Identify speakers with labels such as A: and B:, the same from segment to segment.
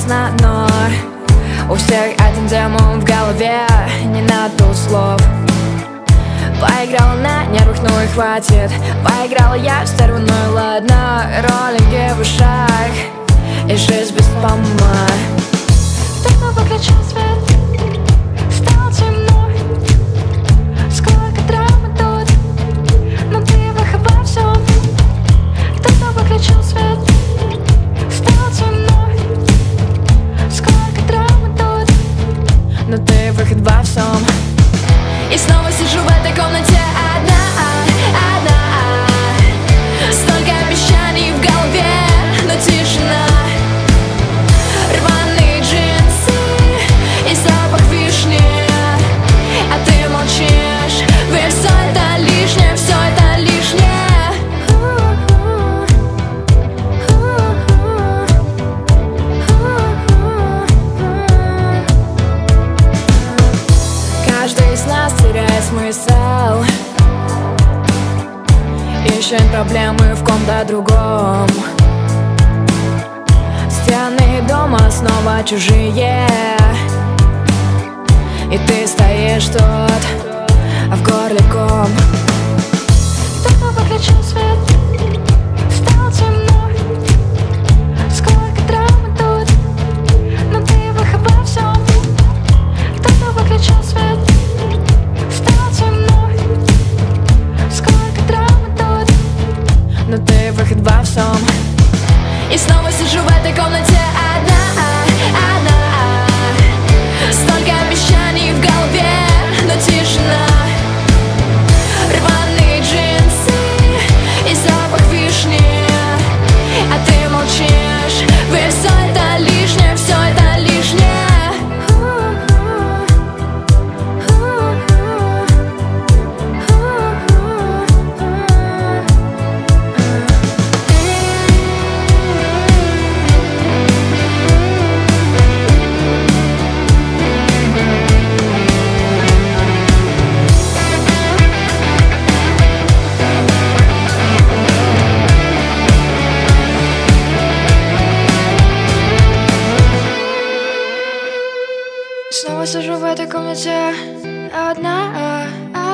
A: ясно, но у всех один демон в голове, не надо слов. Поиграла на нервах, ну и хватит. Поиграла я в стерву, ну и ладно. Роллинги в ушах и жизнь без помад.
B: Кто-то выключил свет, стало темно. Сколько драмы тут, но ты обо всем. Кто-то выключил свет, стало темно. Сколько драмы тут,
A: но ты выход во всем. И снова сижу в этой комнате одна. Столько обещаний в голове, но тишина. Рваные джинсы и запах вишни, а ты молчишь. Ведь все это лишнее, все это лишнее. Каждый из нас теряет смысл, ищет проблемы в ком-то другом. Стены дома снова чужие, и ты стоишь тут, а в горле ком.
B: кто-то выключил свет, стало темно. Сколько драмы тут, но ты обо всем. Кто-то выключил свет, стало темно. Сколько драмы тут,
A: но ты выход во всем. И снова сижу в этой комнате одна. Столько обещаний в голове, но тишина. Рваные джинсы и запах вишни, а ты молчишь. Ведь все это лишнее, все это лишнее.
B: снова сижу в этой комнате одна.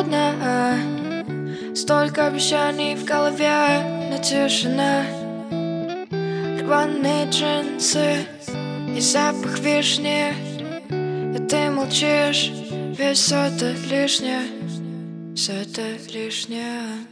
B: Столько обещаний в голове, но тишина. Рваные джинсы и запах вишни, и ты молчишь. Ведь все это лишнее, все это лишнее.